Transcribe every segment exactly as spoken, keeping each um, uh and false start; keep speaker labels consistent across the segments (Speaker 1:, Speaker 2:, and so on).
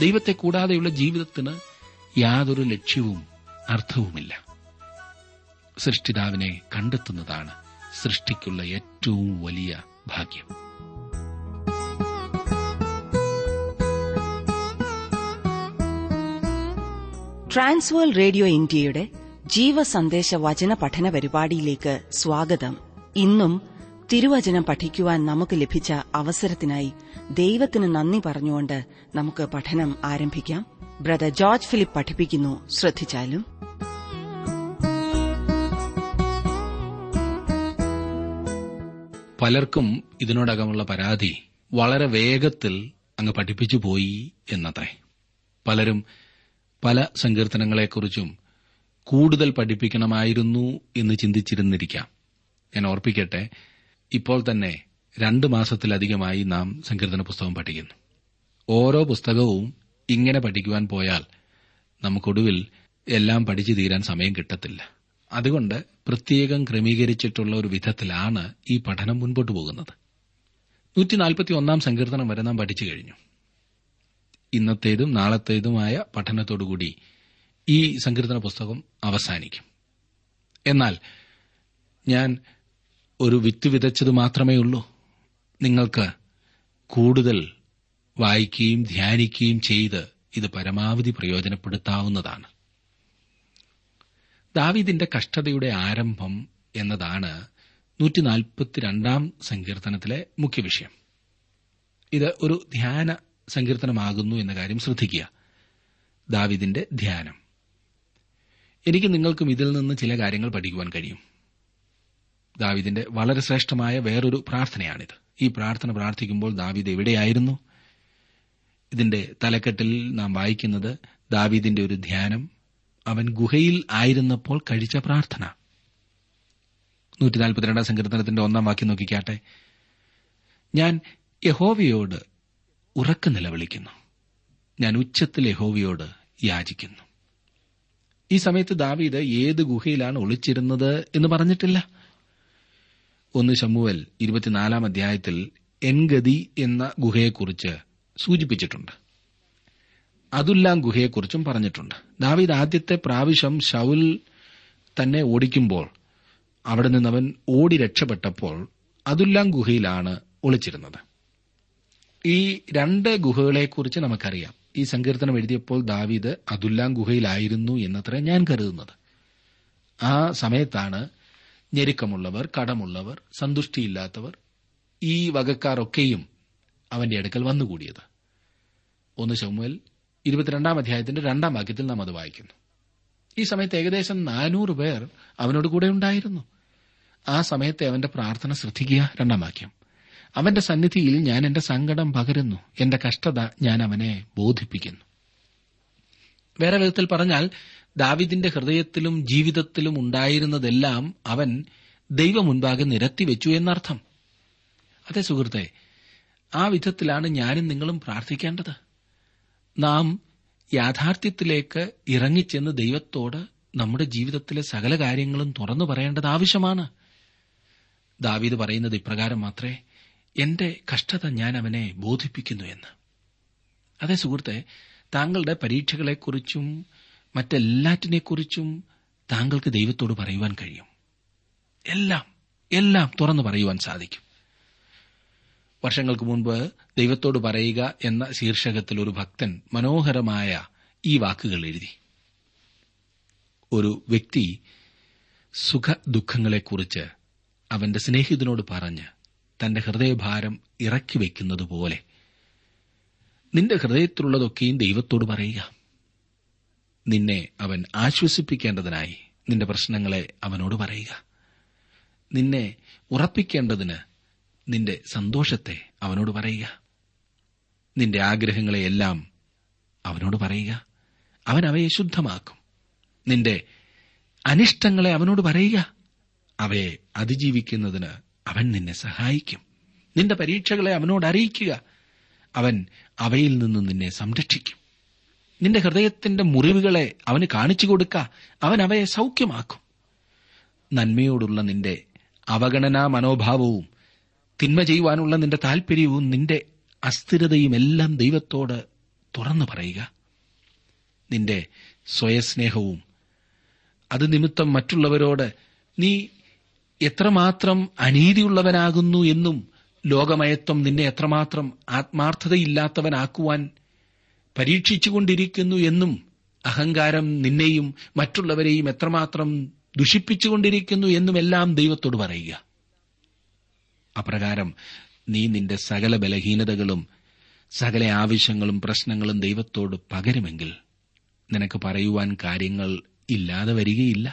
Speaker 1: ദൈവത്തെ കൂടാതെയുള്ള ജീവിതത്തിന് യാതൊരു ലക്ഷ്യവും അർത്ഥവുമില്ല. സൃഷ്ടിതാവിനെ കണ്ടെത്തുന്നതാണ് സൃഷ്ടിക്കുള്ള ഏറ്റവും വലിയ ഭാഗ്യം.
Speaker 2: ട്രാൻസ്വേൾ റേഡിയോ ഇന്ത്യയുടെ ജീവസന്ദേശ വചന പഠന പരിപാടിയിലേക്ക് സ്വാഗതം. ഇന്നും തിരുവചനം പഠിക്കുവാൻ നമുക്ക് ലഭിച്ച അവസരത്തിനായി ദൈവത്തിന് നന്ദി പറഞ്ഞുകൊണ്ട് നമുക്ക് പഠനം ആരംഭിക്കാം. ബ്രദർ ജോർജ് ഫിലിപ്പ് പഠിപ്പിക്കുന്നു. ശ്രദ്ധിച്ചാലും.
Speaker 1: പലർക്കും ഇതിനോടകമുള്ള പരാതി വളരെ വേഗത്തിൽ അങ്ങ് പഠിപ്പിച്ചു പോയി എന്നത്രേ. പലരും പല സങ്കീർത്തനങ്ങളെക്കുറിച്ചും കൂടുതൽ പഠിപ്പിക്കണമായിരുന്നു എന്ന് ചിന്തിച്ചിരുന്നിരിക്കാം. ഞാൻ ഓർപ്പിക്കട്ടെ, ഇപ്പോൾ തന്നെ രണ്ട് മാസത്തിലധികമായി നാം സങ്കീർത്തന പുസ്തകം പഠിക്കുന്നു. ഓരോ പുസ്തകവും ഇങ്ങനെ പഠിക്കുവാൻ പോയാൽ നമുക്കൊടുവിൽ എല്ലാം പഠിച്ചു തീരാൻ സമയം കിട്ടത്തില്ല. അതുകൊണ്ട് പ്രത്യേകം ക്രമീകരിച്ചിട്ടുള്ള ഒരു വിധത്തിലാണ് ഈ പഠനം മുൻപോട്ട് പോകുന്നത്. നൂറ്റി നാൽപ്പത്തി ഒന്നാം സങ്കീർത്തനം വരെ നാം പഠിച്ചു കഴിഞ്ഞു. ഇന്നത്തേതും നാളത്തേതുമായ പഠനത്തോടുകൂടി ഈ സങ്കീർത്തന പുസ്തകം അവസാനിക്കും. എന്നാൽ ഞാൻ ഒരു വിത്ത് വിതച്ചത് മാത്രമേ ഉള്ളൂ. നിങ്ങൾക്ക് കൂടുതൽ വായിക്കുകയും ധ്യാനിക്കുകയും ചെയ്ത് ഇത് പരമാവധി പ്രയോജനപ്പെടുത്താവുന്നതാണ്. ദാവീദിന്റെ കഷ്ടതയുടെ ആരംഭം എന്നതാണ് നൂറ്റി നാൽപ്പത്തിരണ്ടാം സങ്കീർത്തനത്തിലെ മുഖ്യ വിഷയം. ഇത് ഒരു ധ്യാന സങ്കീർത്തനമാകുന്നു എന്ന കാര്യം ശ്രദ്ധിക്കുക. ദാവീദിന്റെ ധ്യാനം. എനിക്ക് നിങ്ങൾക്കും ഇതിൽ നിന്ന് ചില കാര്യങ്ങൾ പഠിക്കുവാൻ കഴിയും. ദാവീദിന്റെ വളരെ ശ്രേഷ്ഠമായ വേറൊരു പ്രാർത്ഥനയാണിത്. ഈ പ്രാർത്ഥന പ്രാർത്ഥിക്കുമ്പോൾ ദാവീദ് എവിടെയായിരുന്നു? ഇതിന്റെ തലക്കെട്ടിൽ നാം വായിക്കുന്നത് ദാവീദിന്റെ ഒരു ധ്യാനം, അവൻ ഗുഹയിൽ ആയിരുന്നപ്പോൾ കഴിച്ച പ്രാർത്ഥന. നൂറ്റി നാൽപ്പത്തിരണ്ടാം സങ്കീർത്തനത്തിന്റെ ഒന്നാം വാക്യം നോക്കിക്കാട്ടെ. ഞാൻ യഹോവയോട് ഉറക്കെ നിലവിളിക്കുന്നു, ഞാൻ ഉച്ചത്തിൽ യഹോവയോട് യാചിക്കുന്നു. ഈ സമയത്ത് ദാവീദ് ഏത് ഗുഹയിലാണ് ഒളിച്ചിരുന്നത് എന്ന് പറഞ്ഞിട്ടില്ല. ഒന്ന് ശമൂവേൽ ഇരുപത്തിനാലാം അധ്യായത്തിൽ എൻഗദി എന്ന ഗുഹയെക്കുറിച്ച് സൂചിപ്പിച്ചിട്ടുണ്ട്. അതുല്ലാം ഗുഹയെക്കുറിച്ചും പറഞ്ഞിട്ടുണ്ട്. ദാവീദ് ആദ്യത്തെ പ്രാവശ്യം ശൌൽ തന്നെ ഓടിക്കുമ്പോൾ അവിടെ നിന്നവൻ ഓടി രക്ഷപ്പെട്ടപ്പോൾ അതുല്ലാം ഗുഹയിലാണ് ഒളിച്ചിരുന്നത്. ഈ രണ്ട് ഗുഹകളെക്കുറിച്ച് നമുക്കറിയാം. ഈ സങ്കീർത്തനം എഴുതിയപ്പോൾ ദാവീദ് അതുല്ലാം ഗുഹയിലായിരുന്നു എന്നത്ര ഞാൻ കരുതുന്നത്. ആ സമയത്താണ് ഞെരുക്കമുള്ളവർ, കടമുള്ളവർ, സന്തുഷ്ടിയില്ലാത്തവർ, ഈ വകക്കാരൊക്കെയും അവന്റെ അടുക്കൽ വന്നുകൂടിയത്. ഒന്ന് ശമൂവേൽ ഇരുപത്തിരണ്ടാം അധ്യായത്തിന്റെ രണ്ടാം വാക്യത്തിൽ നാം അത് വായിക്കുന്നു. ഈ സമയത്ത് ഏകദേശം നാനൂറ് പേർ അവനോട് കൂടെ ഉണ്ടായിരുന്നു. ആ സമയത്തെ അവന്റെ പ്രാർത്ഥന ശ്രദ്ധിക്കുക. രണ്ടാം വാക്യം, അവന്റെ സന്നിധിയിൽ ഞാൻ എന്റെ സങ്കടം പകരുന്നു, എന്റെ കഷ്ടത ഞാൻ അവനെ ബോധിപ്പിക്കുന്നു. വേറെ വിധത്തിൽ പറഞ്ഞാൽ ദാവീദിന്റെ ഹൃദയത്തിലും ജീവിതത്തിലും ഉണ്ടായിരുന്നതെല്ലാം അവൻ ദൈവം മുൻപാകെ നിരത്തിവെച്ചു എന്നർത്ഥം. അതെ സുഹൃത്തെ, ആ വിധത്തിലാണ് ഞാനും നിങ്ങളും പ്രാർത്ഥിക്കേണ്ടത്. നാം യാഥാർത്ഥ്യത്തിലേക്ക് ഇറങ്ങിച്ചെന്ന് ദൈവത്തോട് നമ്മുടെ ജീവിതത്തിലെ സകല കാര്യങ്ങളും തുറന്നു പറയേണ്ടത് ആവശ്യമാണ്. ദാവീദ് പറയുന്നത് ഇപ്രകാരം മാത്രമേ, എന്റെ കഷ്ടത ഞാൻ അവനെ ബോധിപ്പിക്കുന്നു എന്ന്. അതേ സുഹൃത്തെ, താങ്കളുടെ പരീക്ഷകളെക്കുറിച്ചും മറ്റെല്ലാറ്റിനെക്കുറിച്ചും താങ്കൾക്ക് ദൈവത്തോട് പറയുവാൻ കഴിയും. എല്ലാം എല്ലാം തുറന്നു പറയുവാൻ സാധിക്കും. വർഷങ്ങൾക്ക് മുൻപ് ദൈവത്തോട് പറയുക എന്ന ശീർഷകത്തിൽ ഒരു ഭക്തൻ മനോഹരമായ ഈ വാക്കുകൾ എഴുതി. ഒരു വ്യക്തി സുഖ ദുഃഖങ്ങളെക്കുറിച്ച് അവന്റെ സ്നേഹിതനോട് പറഞ്ഞ് തന്റെ ഹൃദയഭാരം ഇറക്കി വയ്ക്കുന്നതുപോലെ നിന്റെ ഹൃദയത്തിലുള്ളതൊക്കെയും ദൈവത്തോട് പറയുക. നിന്നെ അവൻ ആശ്വസിപ്പിക്കേണ്ടതിനായി നിന്റെ പ്രശ്നങ്ങളെ അവനോട് പറയുക. നിന്നെ ഉറപ്പിക്കേണ്ടതിന് നിന്റെ സന്തോഷത്തെ അവനോട് പറയുക. നിന്റെ ആഗ്രഹങ്ങളെയെല്ലാം അവനോട് പറയുക. അവൻ അവയെ ശുദ്ധമാക്കും. നിന്റെ അനിഷ്ടങ്ങളെ അവനോട് പറയുക. അവയെ അതിജീവിക്കുന്നതിന് അവൻ നിന്നെ സഹായിക്കും. നിന്റെ പരീക്ഷകളെ അവനോട് അറിയിക്കുക. അവൻ അവയിൽ നിന്ന് നിന്നെ സംരക്ഷിക്കും. നിന്റെ ഹൃദയത്തിന്റെ മുറിവുകളെ അവന് കാണിച്ചു കൊടുക്ക. അവൻ അവയെ സൌഖ്യമാക്കും. നന്മയോടുള്ള നിന്റെ അവഗണനാ മനോഭാവവും തിന്മ ചെയ്യുവാനുള്ള നിന്റെ താൽപര്യവും നിന്റെ അസ്ഥിരതയും എല്ലാം ദൈവത്തോട് തുറന്നു പറയുക. നിന്റെ സ്വയസ്നേഹവും അത് നിമിത്തം മറ്റുള്ളവരോട് നീ എത്രമാത്രം അനീതിയുള്ളവനാകുന്നു എന്നും ലോകമയത്വം നിന്നെ എത്രമാത്രം ആത്മാർത്ഥതയില്ലാത്തവനാക്കുവാൻ പരീക്ഷിച്ചുകൊണ്ടിരിക്കുന്നു എന്നും അഹങ്കാരം നിന്നെയും മറ്റുള്ളവരെയും എത്രമാത്രം ദുഷിപ്പിച്ചുകൊണ്ടിരിക്കുന്നു എന്നുമെല്ലാം ദൈവത്തോട് പറയുക. അപ്രകാരം നീ നിന്റെ സകല ബലഹീനതകളും സകല ആവശ്യങ്ങളും പ്രശ്നങ്ങളും ദൈവത്തോട് പകരുമെങ്കിൽ നിനക്ക് പറയുവാൻ കാര്യങ്ങൾ ഇല്ലാതെ വരികയില്ല.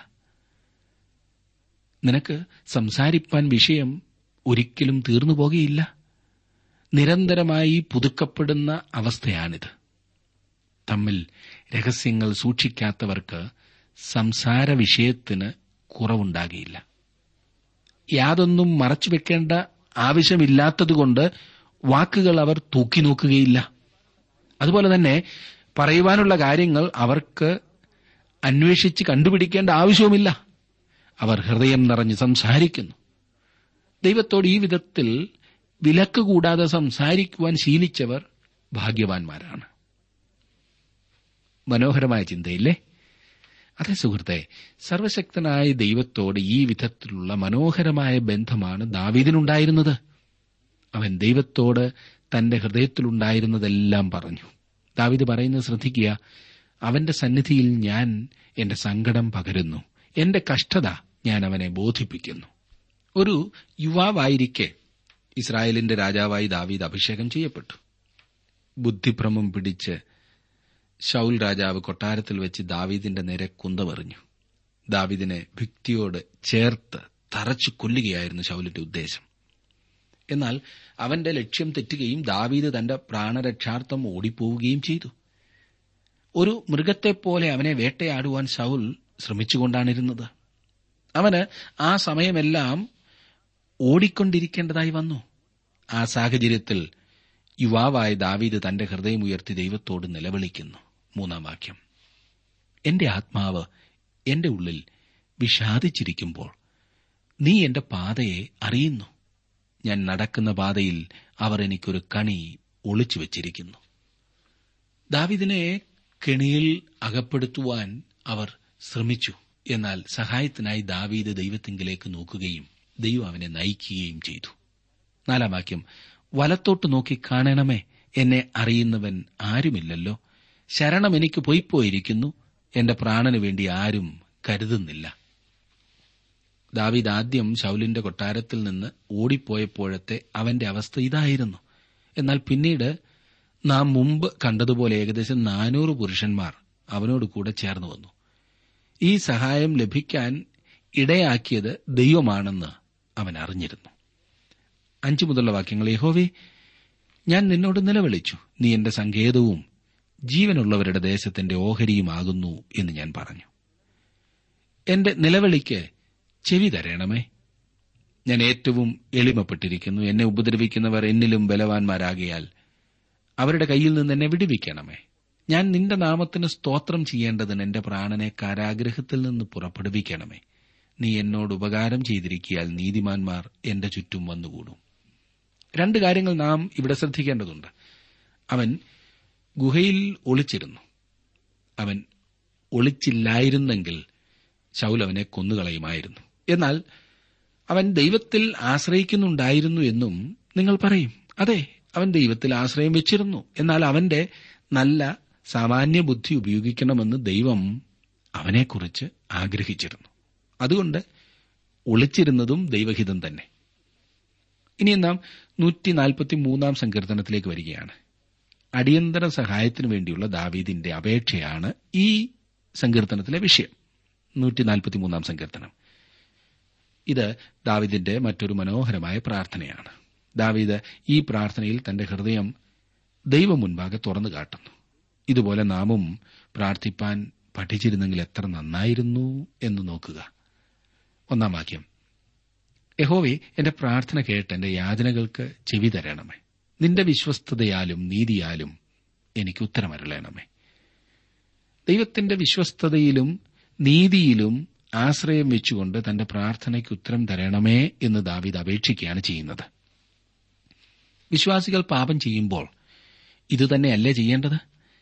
Speaker 1: നിനക്ക് സംസാരിപ്പാൻ വിഷയം ഒരിക്കലും തീർന്നു പോകുകയില്ല. നിരന്തരമായി പുതുക്കപ്പെടുന്ന അവസ്ഥയാണിത്. തമ്മിൽ രഹസ്യങ്ങൾ സൂക്ഷിക്കാത്തവർക്ക് സംസാര വിഷയത്തിന് കുറവുണ്ടാകില്ല. യാതൊന്നും മറച്ചുവെക്കേണ്ട ആവശ്യമില്ലാത്തതുകൊണ്ട് വാക്കുകൾ അവർ തൂക്കിനോക്കുകയില്ല. അതുപോലെ തന്നെ പറയുവാനുള്ള കാര്യങ്ങൾ അവർക്ക് അന്വേഷിച്ച് കണ്ടുപിടിക്കേണ്ട ആവശ്യവുമില്ല. അവർ ഹൃദയം നിറഞ്ഞ് സംസാരിക്കുന്നു. ദൈവത്തോട് ഈ വിധത്തിൽ വിലക്ക് കൂടാതെ സംസാരിക്കുവാൻ ശീലിച്ചവർ ഭാഗ്യവാന്മാരാണ്. മനോഹരമായ ചിന്തയില്ലേ? അതേ സുഹൃത്തെ, സർവശക്തനായ ദൈവത്തോട് ഈ വിധത്തിലുള്ള മനോഹരമായ ബന്ധമാണ് ദാവീദിനുണ്ടായിരുന്നത്. അവൻ ദൈവത്തോട് തന്റെ ഹൃദയത്തിലുണ്ടായിരുന്നതെല്ലാം പറഞ്ഞു. ദാവീദ് പറയുന്നത് ശ്രദ്ധിക്കുക. അവന്റെ സന്നിധിയിൽ ഞാൻ എന്റെ സങ്കടം പകരുന്നു, എന്റെ കഷ്ടത ഞാൻ അവനെ ബോധിപ്പിക്കുന്നു. ഒരു യുവാവായിരിക്കെ ഇസ്രായേലിന്റെ രാജാവായി ദാവീദ് അഭിഷേകം ചെയ്യപ്പെട്ടു. ബുദ്ധിഭ്രമം പിടിച്ച് ശൌൽ രാജാവ് കൊട്ടാരത്തിൽ വെച്ച് ദാവീദിന്റെ നേരെ കുന്തമെറിഞ്ഞു. ദാവീദിനെ ഭിത്തിയോട് ചേർത്ത് തറച്ചു കൊല്ലുകയായിരുന്നു ശൌലിന്റെ ഉദ്ദേശം. എന്നാൽ അവന്റെ ലക്ഷ്യം തെറ്റുകയും ദാവീദ് തന്റെ പ്രാണരക്ഷാർത്ഥം ഓടിപ്പോവുകയും ചെയ്തു. ഒരു മൃഗത്തെപ്പോലെ അവനെ വേട്ടയാടുവാൻ ശൌൽ ശ്രമിച്ചുകൊണ്ടാണിരുന്നത്. അവന് ആ സമയമെല്ലാം ഓടിക്കൊണ്ടിരിക്കേണ്ടതായി വന്നു. ആ സാഹചര്യത്തിൽ യുവാവായ ദാവീദ് തന്റെ ഹൃദയം ഉയർത്തി ദൈവത്തോട് നിലവിളിക്കുന്നു. മൂന്നാം വാക്യം: എന്റെ ആത്മാവ് എന്റെ ഉള്ളിൽ വിഷാദിച്ചിരിക്കുമ്പോൾ നീ എന്റെ പാതയെ അറിയുന്നു. ഞാൻ നടക്കുന്ന പാതയിൽ അവർ എനിക്കൊരു കണി ഒളിച്ചു വച്ചിരിക്കുന്നു. ദാവീദിനെ കെണിയിൽ അകപ്പെടുത്തുവാൻ അവർ ശ്രമിച്ചു. എന്നാൽ സഹായത്തിനായി ദാവീദ് ദൈവത്തിങ്കിലേക്ക് നോക്കുകയും ദൈവം അവനെ നയിക്കുകയും ചെയ്തു. നാലാം വാക്യം: വലത്തോട്ട് നോക്കി കാണണമേ, എന്നെ അറിയുന്നവൻ ആരുമില്ലല്ലോ. ശരണം എനിക്ക് പൊയ്പോയിരിക്കുന്നു, എന്റെ പ്രാണനു വേണ്ടി ആരും കരുതുന്നില്ല. ദാവീദ് ആദ്യം ശൌലിന്റെ കൊട്ടാരത്തിൽ നിന്ന് ഓടിപ്പോയപ്പോഴത്തെ അവന്റെ അവസ്ഥ ഇതായിരുന്നു. എന്നാൽ പിന്നീട് നാം മുമ്പ് കണ്ടതുപോലെ ഏകദേശം നാനൂറ് പുരുഷന്മാർ അവനോട് കൂടെ ചേർന്നു വന്നു. ഈ സഹായം ലഭിക്കാൻ ഇടയാക്കിയത് ദൈവമാണെന്ന് അവൻ അറിഞ്ഞിരുന്നു. അഞ്ചു മുതലുള്ള വാക്യങ്ങൾ: യഹോവേ, ഞാൻ നിന്നോട് നിലവിളിച്ചു, നീ എന്റെ സങ്കേതവും ജീവനുള്ളവരുടെ ദേശത്തിന്റെ ഓഹരിയുമാകുന്നു എന്ന് ഞാൻ പറഞ്ഞു. എന്റെ നിലവിളിക്ക് ചെവി തരണമേ. ഞാൻ ഏറ്റവും എളിമപ്പെട്ടിരിക്കുന്നു. എന്നെ ഉപദ്രവിക്കുന്നവർ എന്നിലും ബലവാന്മാരാകിയാൽ അവരുടെ കയ്യിൽ നിന്ന് എന്നെ വിടുവിക്കണമേ. ഞാൻ നിന്റെ നാമത്തിന് സ്തോത്രം ചെയ്യേണ്ടതിന് എന്റെ പ്രാണനെ കാരാഗൃഹത്തിൽ നിന്ന് പുറപ്പെടുവിക്കണമേ. നീ എന്നോട് ഉപകാരം ചെയ്തിരിക്കിയാൽ നീതിമാന്മാർ എന്റെ ചുറ്റും വന്നുകൂടും. രണ്ട് കാര്യങ്ങൾ നാം ഇവിടെ ശ്രദ്ധിക്കേണ്ടതുണ്ട്. അവൻ ഗുഹയിൽ ഒളിച്ചിരുന്നു. അവൻ ഒളിച്ചില്ലായിരുന്നെങ്കിൽ ശൌൽ അവനെ കൊന്നുകളയുമായിരുന്നു. എന്നാൽ അവൻ ദൈവത്തിൽ ആശ്രയിക്കുന്നുണ്ടായിരുന്നു എന്നും നിങ്ങൾ പറയും. അതെ, അവൻ ദൈവത്തിൽ ആശ്രയം വെച്ചിരുന്നു. എന്നാൽ അവന്റെ നല്ല സാമാന്യ ബുദ്ധി ഉപയോഗിക്കണമെന്ന് ദൈവം അവനെക്കുറിച്ച് ആഗ്രഹിച്ചിരുന്നു. അതുകൊണ്ട് ഒളിച്ചിരുന്നതും ദൈവഹിതം തന്നെ. ഇനി നാം നൂറ്റി നാൽപ്പത്തി മൂന്നാം സങ്കീർത്തനത്തിലേക്ക് വരികയാണ്. അടിയന്തര സഹായത്തിനു വേണ്ടിയുള്ള ദാവീദിന്റെ അപേക്ഷയാണ് ഈ സങ്കീർത്തനത്തിലെ വിഷയം. നൂറ്റി നാൽപ്പത്തി മൂന്നാം സങ്കീർത്തനം ഇത് ദാവീദിന്റെ മറ്റൊരു മനോഹരമായ പ്രാർത്ഥനയാണ്. ദാവീദ് ഈ പ്രാർത്ഥനയിൽ തന്റെ ഹൃദയം ദൈവം മുൻപാകെ തുറന്നു കാട്ടുന്നു. ഇതുപോലെ നാമും പ്രാർത്ഥിപ്പാൻ പഠിച്ചിരുന്നെങ്കിൽ എത്ര നന്നായിരുന്നു എന്ന് നോക്കുക. ഒന്നാം വാക്യം: യഹോവേ, എന്റെ പ്രാർത്ഥന കേട്ട് എന്റെ യാചനകൾക്ക് ചെവി തരണമേ. നിന്റെ വിശ്വസ്തതയാലും നീതിയാലും എനിക്ക് ഉത്തരമരുളണമേ. ദൈവത്തിന്റെ വിശ്വസ്തതയിലും നീതിയിലും ആശ്രയം വെച്ചുകൊണ്ട് തന്റെ പ്രാർത്ഥനയ്ക്ക് ഉത്തരം തരണമേ എന്ന് ദാവീദ് അപേക്ഷിക്കുകയാണ് ചെയ്യുന്നത്. വിശ്വാസികൾ പാപം ചെയ്യുമ്പോൾ ഇതുതന്നെയല്ലേ ചെയ്യേണ്ടത്?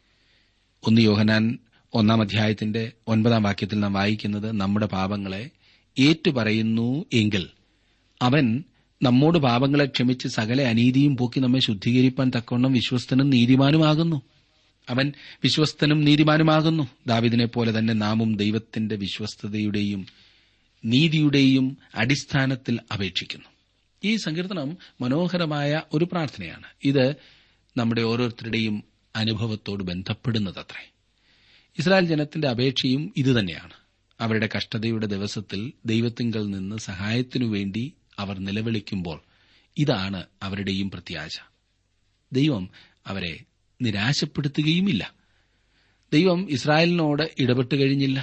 Speaker 1: ഒന്ന് യോഹന്നാൻ ഒന്നാം അധ്യായത്തിന്റെ ഒൻപതാം വാക്യത്തിൽ നാം വായിക്കുന്നത്, നമ്മുടെ പാപങ്ങളെ ഏറ്റുപറയുന്നു എങ്കിൽ അവൻ നമ്മോട് പാപങ്ങളെ ക്ഷമിച്ച് സകല അനീതിയും പോക്കി നമ്മെ ശുദ്ധീകരിപ്പാൻ തക്കവണ്ണം വിശ്വസ്തനും നീതിമാനുമാകുന്നു. അവൻ വിശ്വസ്തനും നീതിമാനുമാകുന്നു. ദാവീദിനെ പോലെ തന്നെ നാമും ദൈവത്തിന്റെ വിശ്വസ്തതയുടെയും നീതിയുടെയും അടിസ്ഥാനത്തിൽ അപേക്ഷിക്കുന്നു. ഈ സങ്കീർത്തനം മനോഹരമായ ഒരു പ്രാർത്ഥനയാണ്. ഇത് നമ്മുടെ ഓരോരുത്തരുടെയും അനുഭവത്തോട് ബന്ധപ്പെടുന്നതത്രേ. ഇസ്രായേൽ ജനത്തിന്റെ അപേക്ഷയും ഇതുതന്നെയാണ്. അവരുടെ കഷ്ടതയുടെ ദിവസത്തിൽ ദൈവത്തിങ്കൽ നിന്ന് സഹായത്തിനുവേണ്ടി അവർ നിലവിളിക്കുമ്പോൾ ഇതാണ് അവരുടെയും പ്രത്യാശ. ദൈവം അവരെ നിരാശപ്പെടുത്തുകയുമില്ല. ദൈവം ഇസ്രായേലിനോട് ഇടപെട്ട് കഴിഞ്ഞില്ല.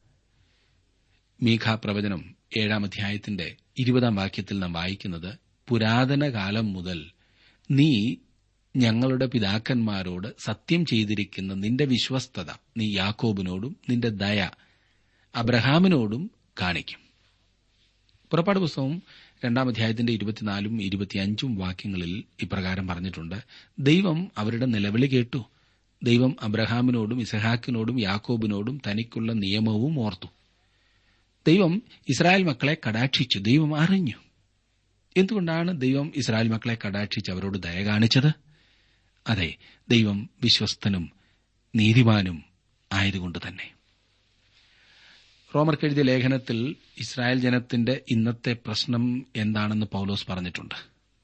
Speaker 1: മീഖാ പ്രവചനം ഏഴാം അധ്യായത്തിന്റെ ഇരുപതാം വാക്യത്തിൽ നാം വായിക്കുന്നത്, പുരാതന കാലം മുതൽ നീ ഞങ്ങളുടെ പിതാക്കന്മാരോട് സത്യം ചെയ്തിരിക്കുന്ന നിന്റെ വിശ്വസ്തത നീ യാക്കോബിനോടും നിന്റെ ദയ അബ്രഹാമിനോടും കാണിക്കും. പുറപ്പാട് പുസ്തകം രണ്ടാം അധ്യായത്തിന്റെ ഇരുപത്തിനാലും ഇരുപത്തിയഞ്ചും വാക്യങ്ങളിൽ ഇപ്രകാരം പറഞ്ഞിട്ടുണ്ട്, ദൈവം അവരുടെ നിലവിളി കേട്ടു. ദൈവം അബ്രഹാമിനോടും ഇസഹാക്കിനോടും യാക്കോബിനോടും തനിക്കുള്ള നിയമവും ഓർത്തു. ദൈവം ഇസ്രായേൽ മക്കളെ കടാക്ഷിച്ചു. ദൈവം അറിഞ്ഞു. എന്തുകൊണ്ടാണ് ദൈവം ഇസ്രായേൽ മക്കളെ കടാക്ഷിച്ച് അവരോട് ദയ കാണിച്ചത്? അതെ, ദൈവം വിശ്വസ്തനും നീതിമാനും ആയതുകൊണ്ട് തന്നെ. റോമർക്കെഴുതിയ ലേഖനത്തിൽ ഇസ്രായേൽ ജനത്തിന്റെ ഇന്നത്തെ പ്രശ്നം എന്താണെന്ന് പൌലോസ് പറഞ്ഞിട്ടുണ്ട്.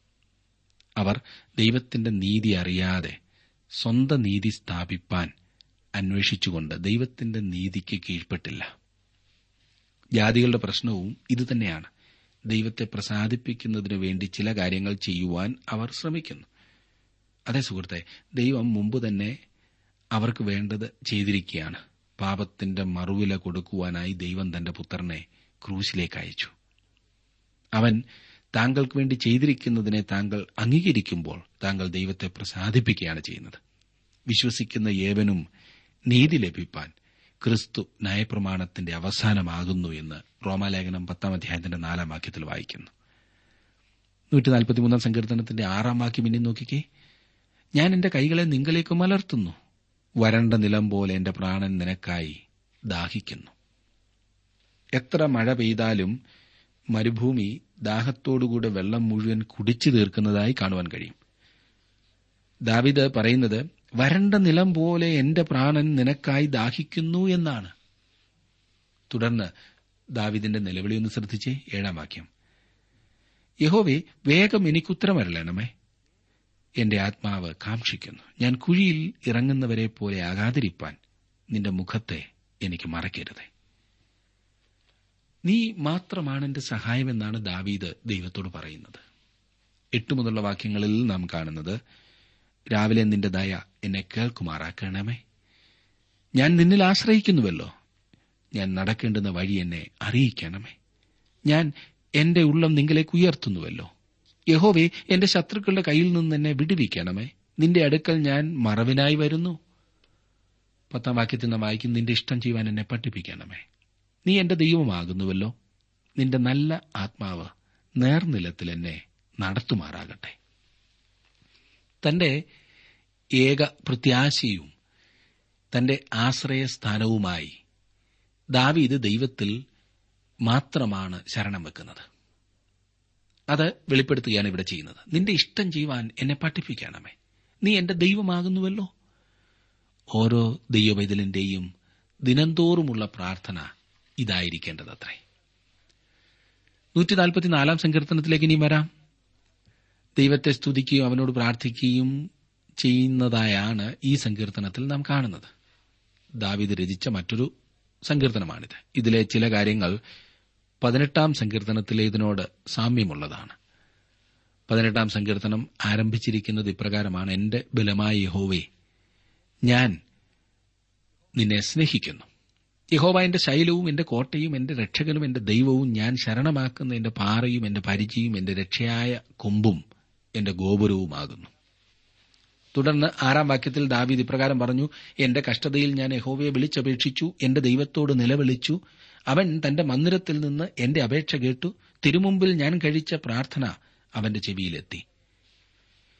Speaker 1: അവർ ദൈവത്തിന്റെ നീതി അറിയാതെ സ്വന്തം നീതി സ്ഥാപിപ്പാൻ അന്വേഷിച്ചുകൊണ്ട് ദൈവത്തിന്റെ നീതിക്ക് കീഴ്പ്പെട്ടില്ല. ജാതികളുടെ പ്രശ്നവും ഇതുതന്നെയാണ്. ദൈവത്തെ പ്രസാദിപ്പിക്കുന്നതിനു വേണ്ടി ചില കാര്യങ്ങൾ ചെയ്യുവാൻ അവർ ശ്രമിക്കുന്നു. അതേ സുഹൃത്തെ, ദൈവം മുമ്പ് തന്നെ അവർക്ക് വേണ്ടത് ചെയ്തിരിക്കുകയാണ്. പാപത്തിന്റെ മറുവില കൊടുക്കുവാനായി ദൈവം തന്റെ പുത്രനെ ക്രൂശിലേക്ക് അയച്ചു. അവൻ താങ്കൾക്ക് വേണ്ടി ചെയ്തിരിക്കുന്നതിനെ താങ്കൾ അംഗീകരിക്കുമ്പോൾ താങ്കൾ ദൈവത്തെ പ്രസാദിപ്പിക്കുകയാണ് ചെയ്യുന്നത്. വിശ്വസിക്കുന്ന ഏവനും നീതി ലഭിപ്പാൻ ക്രിസ്തു ന്യായപ്രമാണത്തിന്റെ അവസാനമാകുന്നു എന്ന് റോമാലേഖനം പത്താം അധ്യായത്തിന്റെ നാലാം വാക്യത്തിൽ വായിക്കുന്നു. നൂറ്റി നാൽപ്പത്തിമൂന്നാം സങ്കീർത്തനത്തിന്റെ ആറാം വാക്യം ഇനി നോക്കിക്കേ. ഞാൻ എന്റെ കൈകളെ നിങ്ങളിലേക്ക് മലർത്തുന്നു, വരണ്ട നിലം പോലെ എന്റെ പ്രാണൻ നിനക്കായി ദാഹിക്കുന്നു. എത്ര മഴ പെയ്താലും മരുഭൂമി ദാഹത്തോടുകൂടെ വെള്ളം മുഴുവൻ കുടിച്ചു തീർക്കുന്നതായി കാണുവാൻ കഴിയും. ദാവീദ് പറയുന്നത്, വരണ്ട നിലം പോലെ എന്റെ പ്രാണൻ നിനക്കായി ദാഹിക്കുന്നു എന്നാണ്. തുടർന്ന് ദാവീദിന്റെ നിലവിളി ഒന്ന് ശ്രദ്ധിച്ചേ. ഏഴാം വാക്യം, യഹോവേ, വേഗം എനിക്കുത്തരമരുളണമേ. എന്റെ ആത്മാവ് കാംക്ഷിക്കുന്നു. ഞാൻ കുഴിയിൽ ഇറങ്ങുന്നവരെ പോലെ ആകാതിരിപ്പാൻ നിന്റെ മുഖത്തെ എനിക്ക് മറയ്ക്കരുതേ. നീ മാത്രമാണ് എന്റെ സഹായമെന്നാണ് ദാവീദ് ദൈവത്തോട് പറയുന്നത്. എട്ടു മുതലുള്ള വാക്യങ്ങളിൽ നാം കാണുന്നത്, രാവിലെ നിന്റെ ദയ എന്നെ കേൾക്കുമാറാക്കണമേ. ഞാൻ നിന്നിൽ ആശ്രയിക്കുന്നുവല്ലോ. ഞാൻ നടക്കേണ്ടുന്ന വഴി എന്നെ അറിയിക്കണമേ. ഞാൻ എന്റെ ഉള്ളം നിങ്ങളിലേക്ക് ഉയർത്തുന്നുവല്ലോ. യഹോവേ, എന്റെ ശത്രുക്കളുടെ കയ്യിൽ നിന്ന് എന്നെ വിടുവിക്കണമേ. നിന്റെ അടുക്കൽ ഞാൻ മറവിനായി വരുന്നു. പത്താം വാക്യത്തിൽ നാം വായിക്കും, നിന്റെ ഇഷ്ടം ചെയ്യുവാൻ എന്നെ പഠിപ്പിക്കണമേ. നീ എന്റെ ദൈവമാകുന്നുവല്ലോ. നിന്റെ നല്ല ആത്മാവ് നേർനിലത്തിൽ എന്നെ നടത്തുമാറാകട്ടെ. തന്റെ ഏക പ്രത്യാശയും തന്റെ ആശ്രയസ്ഥാനവുമായി ദാവീദ് ദൈവത്തിൽ മാത്രമാണ് ശരണം വെക്കുന്നത്. അത് വെളിപ്പെടുത്തുകയാണ് ഇവിടെ ചെയ്യുന്നത്. നിന്റെ ഇഷ്ടം ചെയ്യുവാൻ എന്നെ പഠിപ്പിക്കണമേ. നീ എന്റെ ദൈവമാകുന്നുവല്ലോ. ഓരോ ദൈവവൈതലിന്റെയും ദിനംതോറുമുള്ള പ്രാർത്ഥന ഇതായിരിക്കേണ്ടതത്രേ. നൂറ്റി നാൽപ്പത്തിനാലാം സങ്കീർത്തനത്തിലേക്ക് ഇനി വരാം. ദൈവത്തെ സ്തുതിക്കുകയും അവനോട് പ്രാർത്ഥിക്കുകയും ചെയ്യുന്നതായാണ് ഈ സങ്കീർത്തനത്തിൽ നാം കാണുന്നത്. ദാവീദ് രചിച്ച മറ്റൊരു സങ്കീർത്തനമാണിത്. ഇതിലെ ചില കാര്യങ്ങൾ പതിനെട്ടാം സങ്കീർത്തനത്തിലെ ഇതിനോട് സാമ്യമുള്ളതാണ്. പതിനെട്ടാം സങ്കീർത്തനം ആരംഭിച്ചിരിക്കുന്നത് ഇപ്രകാരമാണ്, എന്റെ ബലമായ യഹോവേ, ഞാൻ നിന്നെ സ്നേഹിക്കുന്നു. യഹോവ എന്റെ ശൈലവും എന്റെ കോട്ടയും എന്റെ രക്ഷകനും എന്റെ ദൈവവും, ഞാൻ ശരണമാക്കുന്ന എന്റെ പാറയും എന്റെ പരിചയും എന്റെ രക്ഷയായ കൊമ്പും എന്റെ ഗോപുരവുമാകുന്നു. തുടർന്ന് ആറാം വാക്യത്തിൽ ദാവീദ് ഇപ്രകാരം പറഞ്ഞു, എന്റെ കഷ്ടതയിൽ ഞാൻ യഹോവയെ വിളിച്ചപേക്ഷിച്ചു, എന്റെ ദൈവത്തോട് നിലവിളിച്ചു. അവൻ തന്റെ മന്ദിരത്തിൽ നിന്ന് എന്റെ അപേക്ഷ കേട്ടു. തിരുമുമ്പിൽ ഞാൻ കഴിച്ച പ്രാർത്ഥന അവന്റെ ചെവിയിലെത്തി.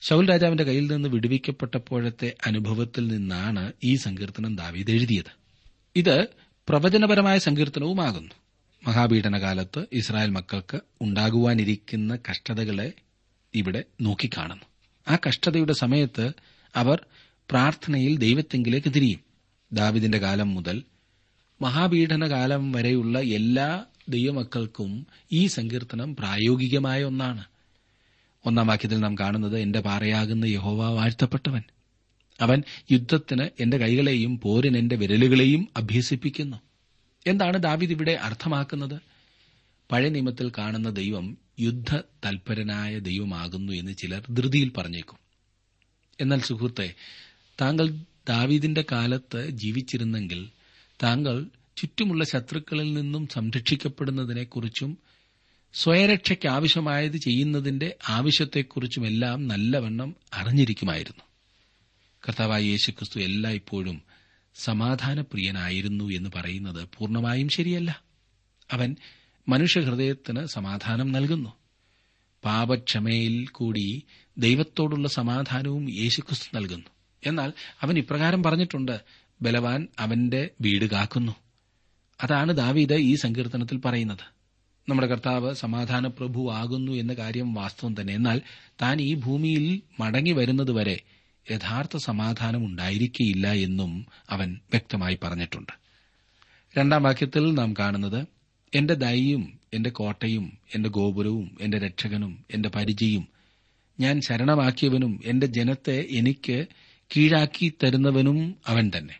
Speaker 1: ശൗൽ രാജാവിന്റെ കയ്യിൽ നിന്ന് വിടുവിക്കപ്പെട്ടപ്പോഴത്തെ അനുഭവത്തിൽ നിന്നാണ് ഈ സങ്കീർത്തനം ദാവീദ് എഴുതിയത്. ഇത് പ്രവചനപരമായ സങ്കീർത്തനവുമാകുന്നു. മഹാപീഡനകാലത്ത് ഇസ്രായേൽ മക്കൾക്ക് ഉണ്ടാകുവാനിരിക്കുന്ന കഷ്ടതകളെ ഇവിടെ നോക്കിക്കാണുന്നു. ആ കഷ്ടതയുടെ സമയത്ത് അവർ പ്രാർത്ഥനയിൽ ദൈവത്തെങ്കിലേക്ക് തിരിയും. ദാവീദിന്റെ കാലം മുതൽ മഹാപീഡനകാലം വരെയുള്ള എല്ലാ ദൈവമക്കൾക്കും ഈ സങ്കീർത്തനം പ്രായോഗികമായ ഒന്നാണ്. ഒന്നാം വാക്യത്തിൽ നാം കാണുന്നത്, എന്റെ പാറയാകുന്ന യഹോവ വാഴ്ത്തപ്പെട്ടവൻ, അവൻ യുദ്ധത്തിന് എന്റെ കൈകളെയും പോരിന് എന്റെ വിരലുകളെയും അഭ്യസിപ്പിക്കുന്നു. എന്താണ് ദാവീദ് ഇവിടെ അർത്ഥമാക്കുന്നത്? പഴയ നിയമത്തിൽ കാണുന്ന ദൈവം യുദ്ധ തൽപരനായ ദൈവമാകുന്നു എന്ന് ചിലർ ധൃതിയിൽ പറഞ്ഞേക്കും. എന്നാൽ സുഹൃത്തെ, താങ്കൾ ദാവീദിന്റെ കാലത്ത് ജീവിച്ചിരുന്നെങ്കിൽ താങ്കൾ ചുറ്റുമുള്ള ശത്രുക്കളിൽ നിന്നും സംരക്ഷിക്കപ്പെടുന്നതിനെക്കുറിച്ചും സ്വയരക്ഷയ്ക്ക് ആവശ്യമായത് ചെയ്യുന്നതിന്റെ ആവശ്യത്തെക്കുറിച്ചുമെല്ലാം നല്ലവണ്ണം അറിഞ്ഞിരിക്കുമായിരുന്നു. കർത്താവായ യേശുക്രിസ്തു എല്ലായ്പ്പോഴും സമാധാനപ്രിയനായിരുന്നു എന്ന് പറയുന്നത് പൂർണ്ണമായും ശരിയല്ല. അവൻ മനുഷ്യഹൃദയത്തിന് സമാധാനം നൽകുന്നു. പാപക്ഷമയിൽ കൂടി ദൈവത്തോടുള്ള സമാധാനവും യേശുക്രിസ്തു നൽകുന്നു. എന്നാൽ അവൻ ഇപ്രകാരം പറഞ്ഞിട്ടുണ്ട്, ബലവാൻ അവന്റെ വീട് കാക്കുന്നു. അതാണ് ദാവീദ് ഈ സങ്കീർത്തനത്തിൽ പറയുന്നത്. നമ്മുടെ കർത്താവ് സമാധാന പ്രഭു ആകുന്നു എന്ന കാര്യം വാസ്തവം തന്നെ. എന്നാൽ താൻ ഈ ഭൂമിയിൽ മടങ്ങി വരുന്നതുവരെ യഥാർത്ഥ സമാധാനം ഉണ്ടായിരിക്കുകയില്ല എന്നും അവൻ വ്യക്തമായി പറഞ്ഞിട്ടുണ്ട്. രണ്ടാം വാക്യത്തിൽ നാം കാണുന്നത്, എന്റെ ദയയും എന്റെ കോട്ടയും എന്റെ ഗോപുരവും എന്റെ രക്ഷകനും എന്റെ പരിചയും, ഞാൻ ശരണമാക്കിയവനും എന്റെ ജനത്തെ എനിക്ക് കീഴാക്കി തരുന്നവനും അവൻ തന്നെ.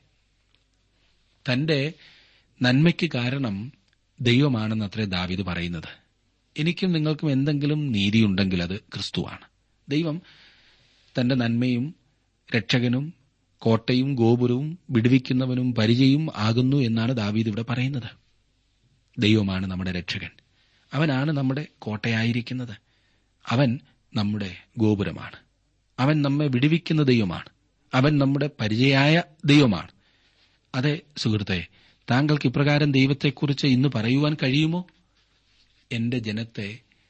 Speaker 1: തന്റെ നന്മയ്ക്ക് കാരണം ദൈവമാണെന്നത്രേ ദാവീദ് പറയുന്നത്. എനിക്കും നിങ്ങൾക്കും എന്തെങ്കിലും നീതിയുണ്ടെങ്കിൽ അത് ക്രിസ്തുവാണ്. ദൈവം തന്റെ നന്മയും രക്ഷകനും കോട്ടയും ഗോപുരവും വിടുവിക്കുന്നവനും പരിചയും ആകുന്നു എന്നാണ് ദാവീദ് ഇവിടെ പറയുന്നത്. ദൈവമാണ് നമ്മുടെ രക്ഷകൻ. അവനാണ് നമ്മുടെ കോട്ടയായിരിക്കുന്നത്. അവൻ നമ്മുടെ ഗോപുരമാണ്. അവൻ നമ്മെ വിടുവിക്കുന്ന ദൈവമാണ്. അവൻ നമ്മുടെ പരിചയായ ദൈവമാണ്. അതെ സുഹൃത്തെ, താങ്കൾക്ക് ഇപ്രകാരം ദൈവത്തെക്കുറിച്ച് ഇന്ന് പറയുവാൻ കഴിയുമോ? എന്റെ ജനത്തെ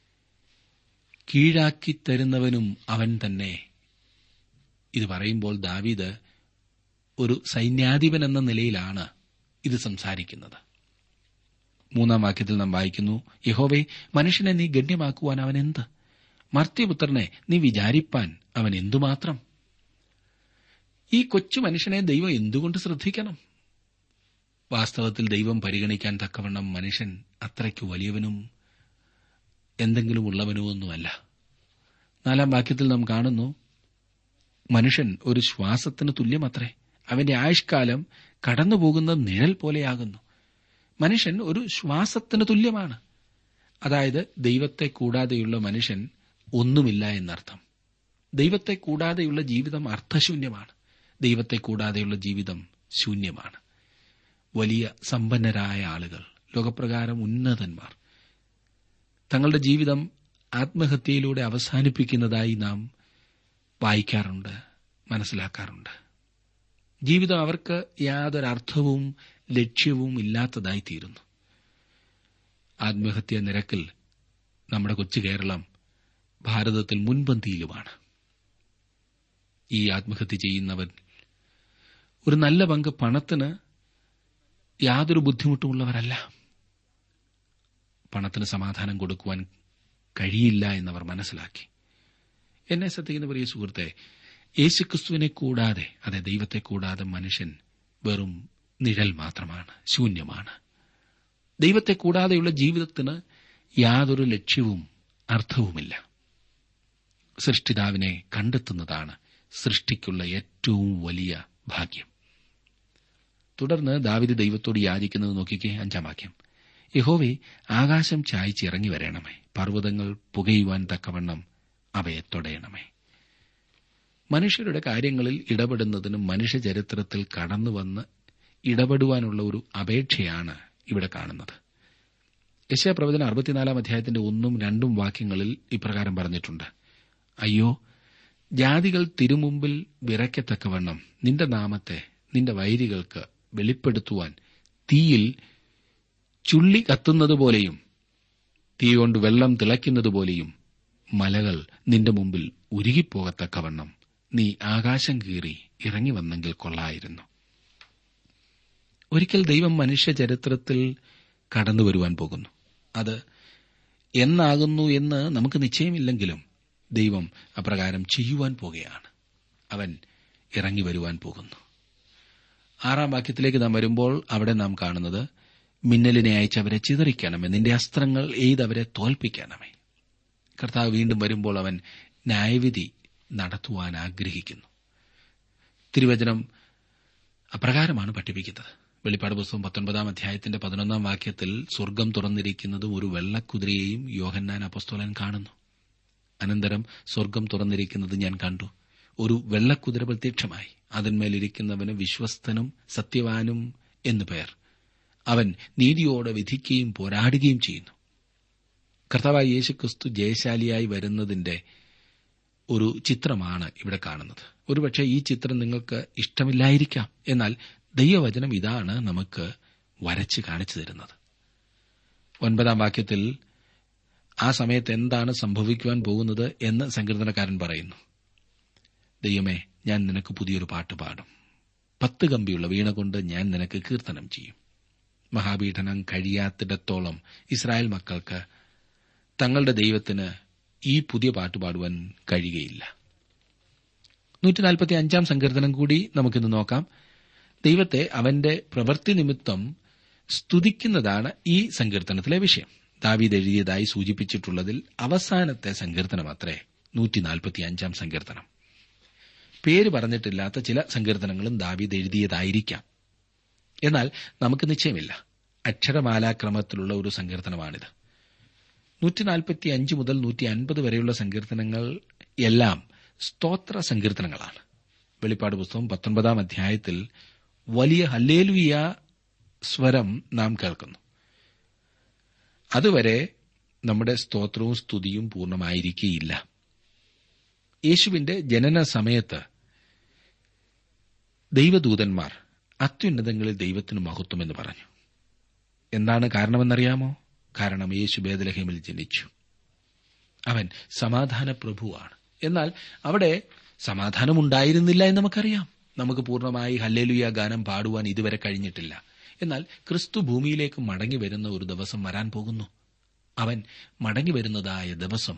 Speaker 1: കീഴാക്കി തരുന്നവനും അവൻ തന്നെ. ഇത് പറയുമ്പോൾ ദാവീദ് ഒരു സൈന്യാധിപൻ എന്ന നിലയിലാണ് ഇത് സംസാരിക്കുന്നത്. മൂന്നാം വാക്യത്തിൽ നാം വായിക്കുന്നു, യഹോവേ, മനുഷ്യനെ നീ ഗണ്യമാക്കുവാൻ അവൻ എന്ത്? മർത്യപുത്രനെ നീ വിചാരിപ്പാൻ അവൻ എന്തുമാത്രം? ഈ കൊച്ചു മനുഷ്യനെ ദൈവം എന്തുകൊണ്ട് ശ്രദ്ധിക്കണം? വാസ്തവത്തിൽ ദൈവം പരിഗണിക്കാൻ തക്കവണ്ണം മനുഷ്യൻ അത്രയ്ക്ക് വലിയവനും എന്തെങ്കിലും ഉള്ളവനോ ഒന്നുമല്ല. നാലാം വാക്യത്തിൽ നാം കാണുന്നു, മനുഷ്യൻ ഒരു ശ്വാസത്തിന് തുല്യമത്രേ, അവന്റെ ആയുഷ്കാലം കടന്നുപോകുന്ന നിഴൽ പോലെയാകുന്നു. മനുഷ്യൻ ഒരു ശ്വാസത്തിന് തുല്യമാണ്. അതായത് ദൈവത്തെ കൂടാതെയുള്ള മനുഷ്യൻ ഒന്നുമില്ല എന്നർത്ഥം. ദൈവത്തെ കൂടാതെയുള്ള ജീവിതം അർത്ഥശൂന്യമാണ്. ദൈവത്തെ കൂടാതെയുള്ള ജീവിതം ശൂന്യമാണ്. വലിയ സമ്പന്നരായ ആളുകൾ, ലോകപ്രകാരം ഉന്നതന്മാർ, തങ്ങളുടെ ജീവിതം ആത്മഹത്യയിലൂടെ അവസാനിപ്പിക്കുന്നതായി നാം വായിക്കാറുണ്ട്, മനസ്സിലാക്കാറുണ്ട്. ജീവിതം അവർക്ക് യാതൊരർത്ഥവും ലക്ഷ്യവും ഇല്ലാത്തതായിത്തീരുന്നു. ആത്മഹത്യാ നിരക്കിൽ നമ്മുടെ കൊച്ചു കേരളം ഭാരതത്തിൽ മുൻപന്തിയിലുമാണ്. ഈ ആത്മഹത്യ ചെയ്യുന്നവർ ഒരു നല്ല പങ്ക് പണത്തിന് യാതൊരു ബുദ്ധിമുട്ടുമുള്ളവരല്ല. പണത്തിന് സമാധാനം കൊടുക്കുവാൻ കഴിയില്ല എന്നവർ മനസ്സിലാക്കി. എന്നെ ശ്രദ്ധിക്കുന്ന പ്രിയ സുഹൃത്തെ, യേശുക്രിസ്തുവിനെ കൂടാതെ, അതെ ദൈവത്തെ കൂടാതെ മനുഷ്യൻ വെറും നിഴൽ മാത്രമാണ്, ശൂന്യമാണ്. ദൈവത്തെ കൂടാതെയുള്ള ജീവിതത്തിന് യാതൊരു ലക്ഷ്യവും അർത്ഥവുമില്ല. സൃഷ്ടിതാവിനെ കണ്ടെത്തുന്നതാണ് സൃഷ്ടിക്കുള്ള ഏറ്റവും വലിയ ഭാഗ്യം. തുടർന്ന് ദാവീദ് ദൈവത്തോട് യാചിക്കുന്നത് നോക്കിക്കേ, അഞ്ചാം വാക്യം, യഹോവേ, ആകാശം ചായ്ച്ചിറങ്ങി വരണമേ, പർവ്വതങ്ങൾ പുകയുവാൻ തക്കവണ്ണം അവയെ തൊടയണമേ. മനുഷ്യരുടെ കാര്യങ്ങളിൽ ഇടപെടുന്നതിനും മനുഷ്യചരിത്രത്തിൽ കടന്നുവന്ന് ഇടപെടുവാനുള്ള ഒരു അപേക്ഷയാണ് ഇവിടെ കാണുന്നത്. യെശയ്യാ പ്രവചനം അറുപത്തിനാലാം അധ്യായത്തിന്റെ ഒന്നും രണ്ടും വാക്യങ്ങളിൽ ഇപ്രകാരം പറഞ്ഞിട്ടുണ്ട്, അയ്യോ, ജാതികൾ തിരുമുമ്പിൽ വിറയ്ക്കത്തക്കവണ്ണം നിന്റെ നാമത്തെ നിന്റെ വൈരികൾക്ക് വെളിപ്പെടുത്തുവാൻ തീയിൽ ചുള്ളി കത്തുന്നതുപോലെയും തീ കൊണ്ട് വെള്ളം തിളയ്ക്കുന്നതുപോലെയും മലകൾ നിന്റെ മുമ്പിൽ ഉരുകിപ്പോകത്തക്കവണ്ണം നീ ആകാശം കീറി ഇറങ്ങി വന്നെങ്കിൽ കൊള്ളായിരുന്നു. ഒരിക്കൽ ദൈവം മനുഷ്യ ചരിത്രത്തിൽ കടന്നുവരുവാൻ പോകുന്നു. അത് എന്നാകുന്നു എന്ന് നമുക്ക് നിശ്ചയമില്ലെങ്കിലും ദൈവം അപ്രകാരം ചെയ്യുവാൻ പോകുകയാണ്. അവൻ ഇറങ്ങി വരുവാൻ പോകുന്നു. ആറാം വാക്യത്തിലേക്ക് നാം വരുമ്പോൾ അവിടെ നാം കാണുന്നത്, മിന്നലിനെ അയച്ച് അവരെ ചിതറിക്കണമേ, നിന്റെ അസ്ത്രങ്ങൾ എയ്തവരെ തോൽപ്പിക്കണമേ. കർത്താവ് വീണ്ടും വരുമ്പോൾ അവൻ ന്യായവിധി നടത്തുവാൻ ആഗ്രഹിക്കുന്നു. തിരുവചനം അപ്രകാരമാണ് പഠിപ്പിക്കുന്നത്. വെളിപ്പാട് പുസ്തകം പത്തൊൻപതാം അധ്യായത്തിന്റെ പതിനൊന്നാം വാക്യത്തിൽ സ്വർഗ്ഗം തുറന്നിരിക്കുന്നതും ഒരു വെള്ളക്കുതിരയെയും യോഹന്നാൻ അപ്പോസ്തലൻ കാണുന്നു. അനന്തരം സ്വർഗ്ഗം തുറന്നിരിക്കുന്നത് ഞാൻ കണ്ടു. ഒരു വെള്ളക്കുതിര പ്രത്യക്ഷമായി. അതിന്മേലിരിക്കുന്നവന് വിശ്വസ്തനും സത്യവാനും എന്നു പേർ. അവൻ നീതിയോടെ വിധിക്കുകയും പോരാടുകയും ചെയ്യുന്നു. കർത്താവായ യേശുക്രിസ്തു ജയശാലിയായി വരുന്നതിന്റെ ഒരു ചിത്രമാണ് ഇവിടെ കാണുന്നത്. ഒരുപക്ഷെ ഈ ചിത്രം നിങ്ങൾക്ക് ഇഷ്ടമില്ലായിരിക്കാം. എന്നാൽ ദൈവവചനം ഇതാണ് നമുക്ക് വരച്ച് കാണിച്ചു തരുന്നത്. ഒൻപതാം വാക്യത്തിൽ ആ സമയത്ത് എന്താണ് സംഭവിക്കുവാൻ പോകുന്നത് എന്ന് സങ്കീർത്തനക്കാരൻ പറയുന്നു. ദൈവമേ, ഞാൻ നിനക്ക് പുതിയൊരു പാട്ട് പാടും. പത്ത് കമ്പിയുള്ള വീണ കൊണ്ട് ഞാൻ നിനക്ക് കീർത്തനം ചെയ്യും. മഹാപീഠനം കഴിയാത്തിടത്തോളം ഇസ്രായേൽ മക്കൾക്ക് തങ്ങളുടെ ദൈവത്തിന് ഈ പുതിയ പാട്ട് പാടുവാൻ കഴിയുകയില്ല. നൂറ്റി നാൽപ്പത്തി അഞ്ചാം സങ്കീർത്തനം കൂടി നമുക്കിന്ന് നോക്കാം. ദൈവത്തെ അവന്റെ പ്രവൃത്തി നിമിത്തം സ്തുതിക്കുന്നതാണ് ഈ സങ്കീർത്തനത്തിലെ വിഷയം. ദാവീദ് എഴുതിയതായി സൂചിപ്പിച്ചിട്ടുള്ളതിൽ അവസാനത്തെ സങ്കീർത്തനമത്രേ നൂറ്റി നാൽപ്പത്തി അഞ്ചാം സങ്കീർത്തനം. പേര് പറഞ്ഞിട്ടില്ലാത്ത ചില സങ്കീർത്തനങ്ങളും ദാവീദ് എഴുതിയതായിരിക്കാം. എന്നാൽ നമുക്ക് നിശ്ചയമില്ല. അക്ഷരമാലാക്രമത്തിലുള്ള ഒരു സങ്കീർത്തനമാണിത്. നൂറ്റി നാൽപ്പത്തി അഞ്ച് മുതൽ നൂറ്റി അൻപത് വരെയുള്ള സങ്കീർത്തനങ്ങൾ എല്ലാം സ്തോത്ര സങ്കീർത്തനങ്ങളാണ്. വെളിപ്പാട് പുസ്തകം പത്തൊൻപതാം അധ്യായത്തിൽ വലിയ ഹല്ലേലൂയ സ്വരം നാം കേൾക്കുന്നു. അതുവരെ നമ്മുടെ സ്തോത്രവും സ്തുതിയും പൂർണ്ണമായിരിക്കുകയില്ല. യേശുവിന്റെ ജനന സമയത്ത് ദൈവദൂതന്മാർ അത്യുന്നതങ്ങളിൽ ദൈവത്തിന് മഹത്വമെന്ന് പറഞ്ഞു. എന്താണ് കാരണമെന്നറിയാമോ? കാരണം യേശു ബേത്ലഹേമിൽ ജനിച്ചു. അവൻ സമാധാന പ്രഭുവാണ്. എന്നാൽ അവിടെ സമാധാനമുണ്ടായിരുന്നില്ല എന്ന് നമുക്കറിയാം. നമുക്ക് പൂർണ്ണമായി ഹല്ലേലൂയ ഗാനം പാടുവാൻ ഇതുവരെ കഴിഞ്ഞിട്ടില്ല. എന്നാൽ ക്രിസ്തു ഭൂമിയിലേക്ക് മടങ്ങി വരുന്ന ഒരു ദിവസം വരാൻ പോകുന്നു. അവൻ മടങ്ങി വരുന്നതായ ദിവസം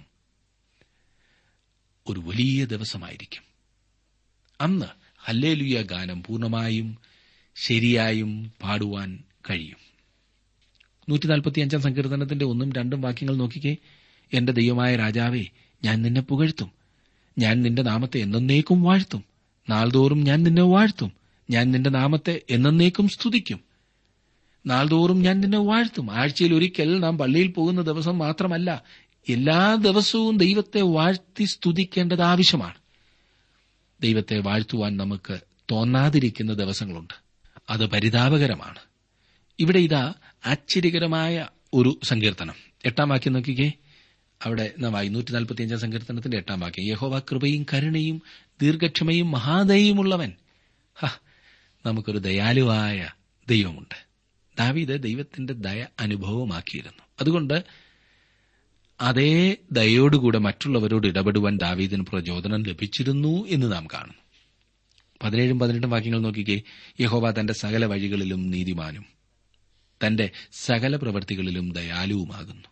Speaker 1: ഒരു വലിയ ദിവസമായിരിക്കും. അന്ന് ഹല്ലേലൂയ ഗാനം പൂർണ്ണമായും ശരിയായും പാടുവാൻ കഴിയും. നൂറ്റി നാൽപ്പത്തിയഞ്ചാം സങ്കീർത്തനത്തിന്റെ ഒന്നും രണ്ടും വാക്യങ്ങൾ നോക്കിക്കേ. എന്റെ ദൈവമായ രാജാവേ, ഞാൻ നിന്നെ പുകഴ്ത്തും. ഞാൻ നിന്റെ നാമത്തെ എന്നേക്കും വാഴ്ത്തും. നാൾതോറും ഞാൻ നിന്നെ വാഴ്ത്തും. ഞാൻ നിന്റെ നാമത്തെ എന്നേക്കും സ്തുതിക്കും. നാൾതോറും ഞാൻ നിന്നെ വാഴ്ത്തും. ആഴ്ചയിൽ ഒരിക്കൽ നാം പള്ളിയിൽ പോകുന്ന ദിവസം മാത്രമല്ല, എല്ലാ ദിവസവും ദൈവത്തെ വാഴ്ത്തി സ്തുതിക്കേണ്ടത് ആവശ്യമാണ്. ദൈവത്തെ വാഴ്ത്തുവാൻ നമുക്ക് തോന്നാതിരിക്കുന്ന ദിവസങ്ങളുണ്ട്. അത് പരിതാപകരമാണ്. ഇവിടെ ഇതാ ആശ്ചര്യകരമായ ഒരു സങ്കീർത്തനം. എട്ടാം വാക്യം നോക്കിക്കേ. അവിടെ നാം വായി നൂറ്റി നാൽപ്പത്തിയഞ്ചാം സങ്കീർത്തനത്തിന്റെ എട്ടാം വാക്യം. യഹോവ കൃപയും കരുണയും ദീർഘക്ഷമയും മഹാദയുമുള്ളവൻ. ഹ, നമുക്കൊരു ദയാലുവായ ദൈവമുണ്ട്. ദാവീദ് ദൈവത്തിന്റെ ദയ അനുഭവമാക്കിയിരുന്നു. അതുകൊണ്ട് അതേ ദയോടുകൂടെ മറ്റുള്ളവരോട് ഇടപെടുവാൻ ദാവീദിന് പ്രചോദനം ലഭിച്ചിരുന്നു എന്ന് നാം കാണുന്നു. പതിനേഴും പതിനെട്ടും വാക്യങ്ങൾ നോക്കിക്കേ. യഹോവ തന്റെ സകല വഴികളിലും നീതിമാനും തന്റെ സകല പ്രവൃത്തികളിലും ദയാലുവുമാകുന്നു.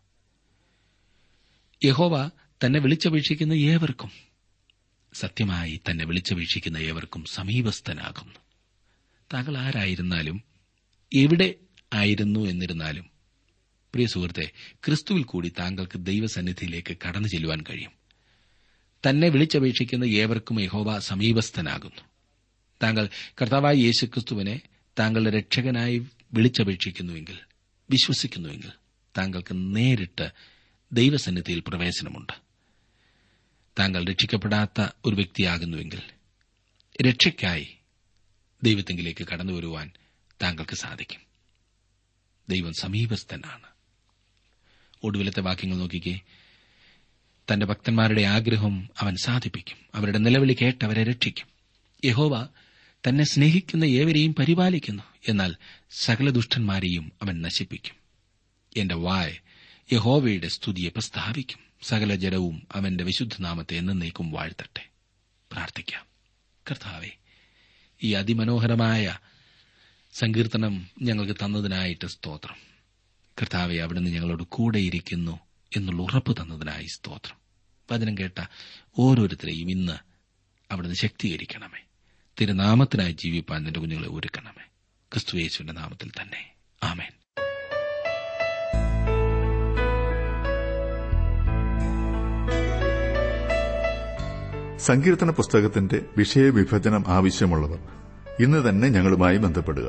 Speaker 1: യഹോവ തന്നെ വിളിച്ചപേക്ഷിക്കുന്ന ഏവർക്കും, സത്യമായി തന്നെ വിളിച്ചപേക്ഷിക്കുന്ന ഏവർക്കും സമീപസ്ഥനാകുന്നു. താങ്കൾ ആരായിരുന്നാലും എവിടെ ആയിരുന്നു എന്നിരുന്നാലും പ്രിയ സുഹൃത്തെ, ക്രിസ്തുവിൽ കൂടി താങ്കൾക്ക് ദൈവസന്നിധിയിലേക്ക് കടന്നു ചെല്ലുവാൻ കഴിയും. തന്നെ വിളിച്ചപേക്ഷിക്കുന്ന ഏവർക്കും യഹോവ സമീപസ്ഥനാകുന്നു. താങ്കൾ കർത്താവായ യേശുക്രിസ്തുവിനെ താങ്കളുടെ രക്ഷകനായി വിളിച്ചപേക്ഷിക്കുന്നുവെങ്കിൽ, വിശ്വസിക്കുന്നുവെങ്കിൽ താങ്കൾക്ക് നേരിട്ട് ദൈവസന്നിധിയിൽ പ്രവേശനമുണ്ട്. താങ്കൾ രക്ഷിക്കപ്പെടാത്ത ഒരു വ്യക്തിയാകുന്നുവെങ്കിൽ രക്ഷയ്ക്കായി ദൈവത്തെങ്കിലേക്ക് കടന്നുവരുവാൻ താങ്കൾക്ക് സാധിക്കും. ദൈവം സമീപസ്ഥനാണ്. ഒടുവിലത്തെ വാക്യങ്ങൾ നോക്കിക്കേ. തന്റെ ഭക്തന്മാരുടെ ആഗ്രഹം അവൻ സാധിപ്പിക്കും. അവരുടെ നിലവിളി കേട്ട് അവരെ രക്ഷിക്കും. യഹോവ തന്നെ സ്നേഹിക്കുന്ന ഏവരെയും പരിപാലിക്കുന്നു. എന്നാൽ സകല ദുഷ്ടന്മാരെയും അവൻ നശിപ്പിക്കും. എന്റെ വായ് യഹോവയുടെ സ്തുതിയെ പ്രസ്താവിക്കും. സകല ജഡവും അവന്റെ വിശുദ്ധനാമത്തെ എന്നേക്കും വാഴ്ത്തട്ടെ. പ്രാർത്ഥിക്കാം. കർത്താവേ, ഈ അതിമനോഹരമായ സങ്കീർത്തനം ഞങ്ങൾക്ക് തന്നതിനായിട്ട് സ്തോത്രം. കർത്താവെ, അവിടുന്ന് ഞങ്ങളോട് കൂടെയിരിക്കുന്നു എന്നുള്ള ഉറപ്പ് തന്നതിനായി സ്തോത്രം. വചനം കേട്ട ഓരോരുത്തരെയും ഇന്ന് അവിടുന്ന് ശക്തീകരിക്കണമേ. തിരുനാമത്തിനായി ജീവിപ്പാൻ നിന്റെ കുഞ്ഞുങ്ങളെ ഒരുക്കണമേ. ക്രിസ്തുയേശുവിന്റെ നാമത്തിൽ തന്നെ, ആമേൻ.
Speaker 3: സങ്കീർത്തന പുസ്തകത്തിന്റെ വിഷയവിഭജനം ആവശ്യമുള്ളവർ ഇന്ന് തന്നെ ഞങ്ങളുമായി ബന്ധപ്പെടുക.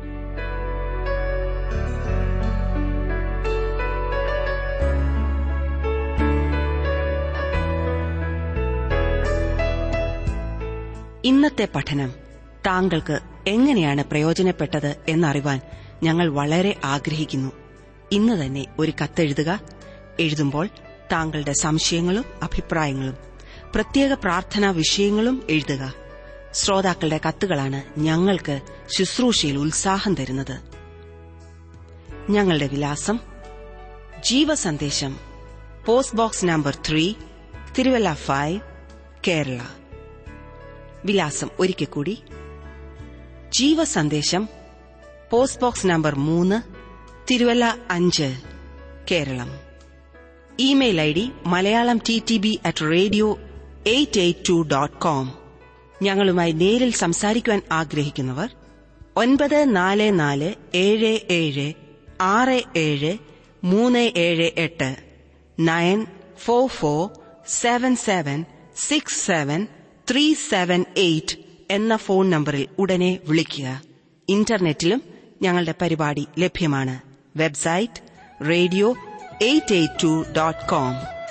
Speaker 2: ഇന്നത്തെ പഠനം താങ്കൾക്ക് എങ്ങനെയാണ് പ്രയോജനപ്പെട്ടത് എന്നറിവാൻ ഞങ്ങൾ വളരെ ആഗ്രഹിക്കുന്നു. ഇന്ന് തന്നെ ഒരു കത്തെഴുതുക. എഴുതുമ്പോൾ താങ്കളുടെ സംശയങ്ങളും അഭിപ്രായങ്ങളും പ്രത്യേക പ്രാർത്ഥനാ വിഷയങ്ങളും എഴുതുക. ശ്രോതാക്കളുടെ കത്തുകളാണ് ഞങ്ങൾക്ക് ശുശ്രൂഷയിൽ ഉത്സാഹം തരുന്നത്. ഞങ്ങളുടെ വിലാസം: Jeevasandesham, post box number three, Thiruvalla five, Kerala. വിലാസം ഒരിക്കൽ കൂടി: ജീവസന്ദേശം, പോസ്റ്റ് ബോക്സ് നമ്പർ മൂന്ന്, തിരുവല്ല അഞ്ച്, Keralam. Email I D Malayalam T T B at radio eight eight two dot com. ഞങ്ങളുമായി നേരിൽ സംസാരിക്കുവാൻ ആഗ്രഹിക്കുന്നവർ ഒൻപത് നാല് നാല് ഏഴ് ഏഴ് ആറ് ഏഴ് മൂന്ന് ഏഴ് എട്ട് nine four four seven seven six seven three seven eight എന്ന ഫോൺ നമ്പറിൽ ഉടനെ വിളിക്കുക. ഇന്റർനെറ്റിലും ഞങ്ങളുടെ പരിപാടി ലഭ്യമാണ്. Website radio eight eight two dot com.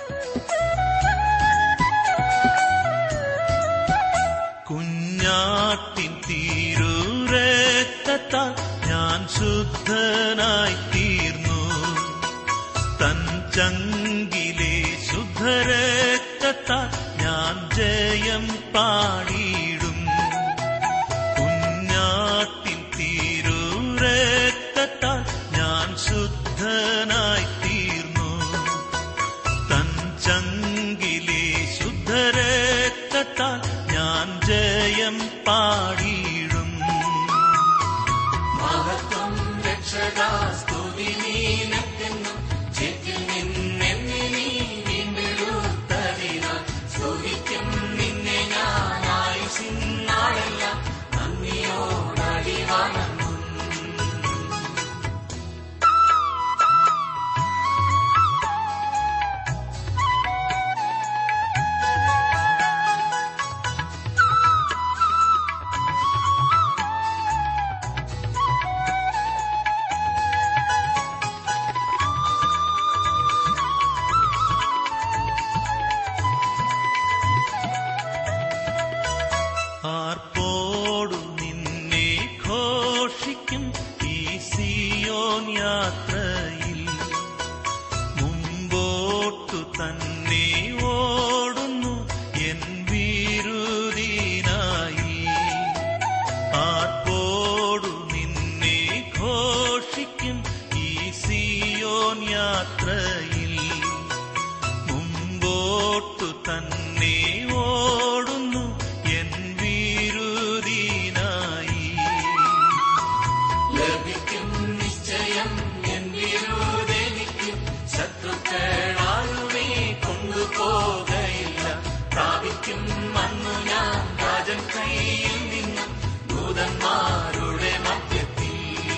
Speaker 4: കുഞ്ഞാട്ടിൻ തീരൂരത്താൽ ഞാൻ ശുദ്ധനായി തീർന്നു, തൻ ചങ്കിലെ ശുദ്ധരക്തത്താൽ ഞാൻ ജയം പാടിയിടും. കുഞ്ഞാട്ടിൻ തീരൂരത്താൽ ഞാൻ ശുദ്ധനായി തീർന്നു, തൻ ചങ്കിലെ ശുദ്ധരക്തത്താൽ ഞാൻ ജയം പാടിയിടും. മഹത്വം രക്ഷകാ സ്തുതി നീനക്കെന്നു ചേറ്റിൽ നിന്നെന്നെ നീ വീണ്ടെടുത്തതിനാൽ സ്തുതിക്കും നിന്നെ ഞാൻ ആയുസ്സിനാളെല്ലാം നന്ദിയോടടി വണങ്ങും. ആർപ്പോടു നിന്നെ ഘോഷിക്കും ഈ സിയോൻ യാത്രയിൽ, മുമ്പോട്ടു തന്നെ ഓടുന്നു എൻ വിരുദിനായി. ആർപ്പോടു നിന്നെ ഘോഷിക്കും ഈ സിയോൻ യാത്രയിൽ, മുമ്പോട്ടു തന്നെ ഓടുന്നു എൻ വിരുദിനായി. ലഭിക്കും നിശ്ചയം എൻ വിരുദെനിക്ക്, ശത്രുക്കളാരുമേ കൊണ്ടുപോകയില്ല. പ്രാപിക്കും അന്നു ഞാൻ രാജൻ കയ്യിൽ നിന്നും ദൂതന്മാരുടെ മധ്യത്തിൽ.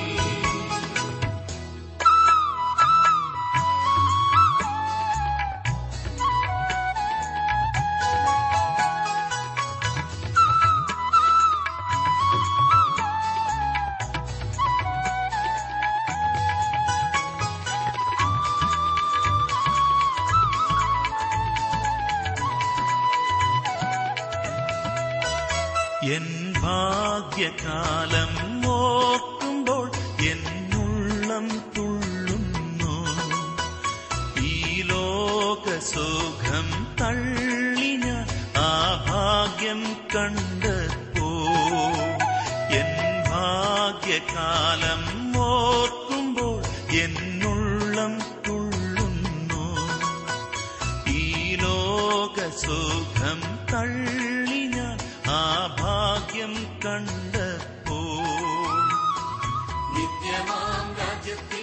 Speaker 4: എൻ ഭാഗ്യകാലം ഓർക്കുമ്പോൾ എന്നുള്ളം തുള്ളുന്നു. ഈ ലോകസുഖം തള്ളിഞ്ഞ ആ ഭാഗ്യം കണ്ടപ്പോ എൻ ഭാഗ്യകാലം ഓർക്കുമ്പോൾ എന്നുള്ളം തുള്ളുന്നു. ഈ ലോകസുഖം തള്ളി ഞാൻ ആ ഭാഗ്യം കണ്ടപ്പോ നിത്യമാം രാജ്യത്തിൽ